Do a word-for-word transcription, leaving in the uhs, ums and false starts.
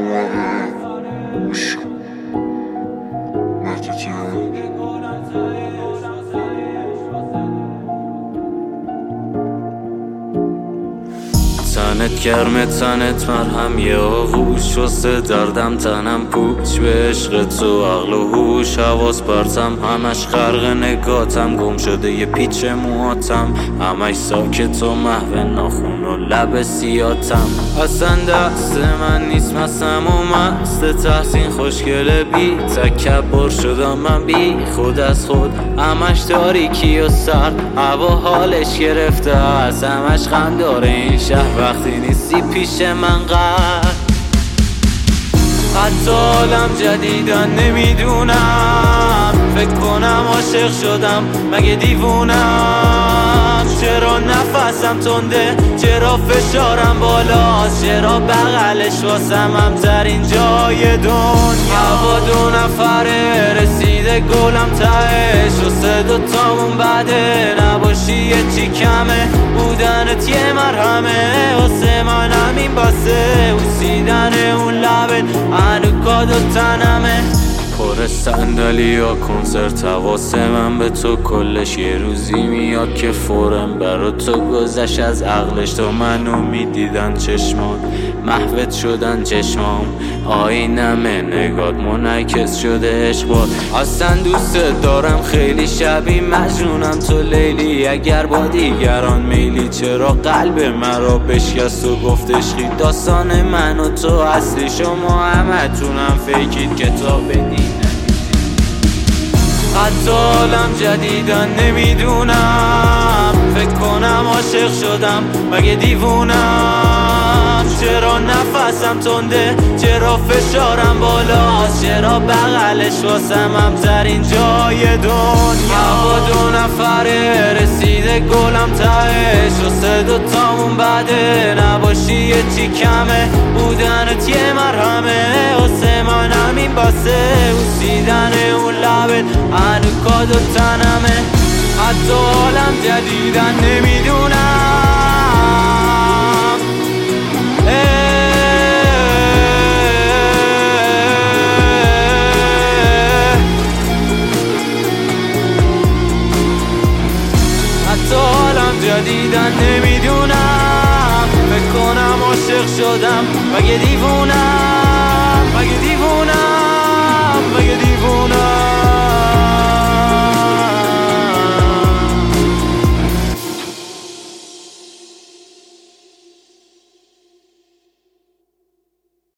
تنت گرمه تنت مرهم یه آغوش شسته دردم تنم پوچ به عشق تو عقل و هوش حواس پرتم همش غرق نگاتم گم شده یه پیچ موهاتم همش ساکت و محو ناخون و لب سیاتم اصلا دست من نیست مسم و مست تحسین خوشگله بی تکبر شدم من بی خود از خود همش تاریکی و سرد هوا حالش گرفته از همش غم داره این شهر وقتی نیستی پیش من قرد حتی حالم جدیدن نمیدونم فکر کنم عاشق شدم مگه دیوونم چرا نفسم تنده چرا فشارم بالاست چرا بغلش واسم همترین جای دنیا هوا دو نفره رسیده گلم تهش واسه دوتامون بده نباشی یه چی کمه بودنت یه مرهمه واسه من همین بسه اوسیدن اون لبت هنو کاد و تنمه پر صندلی ها کنسرت واسه من به تو کلش یه روزی میاد که فورم برا تو گذشت از عقلش تو منو میدیدن چشمان محوت شدن چشمام آینمه نگات منعکس شده عشق باد اصلا دوست دارم خیلی شبیه مجنونم تو لیلی اگر با دیگران میلی چرا قلب مرا بشکست و گفت عشقی داستان من و تو اصلی شما همتونم فیکید کتاب بدین حتی حالم جدیدن نمیدونم فکر کنم عاشق شدم مگه دیوونم چرا نفسم تنده چرا فشارم بالاست چرا بغلش واسم همترین جای دنیا هوا دو نفره رسیده گلم تهش واسه دوتامون بده نباشی یه چی کمه بودنت یه مرهمه واسه من همین بسه اوسیدن اون لبت هنو کاد و تنمه حتی حالم جدیدن نمیدونم حتی حالم جدیدن نمیدونم فکر کنم عاشق شدم مگه دیوونم مگه دیوونم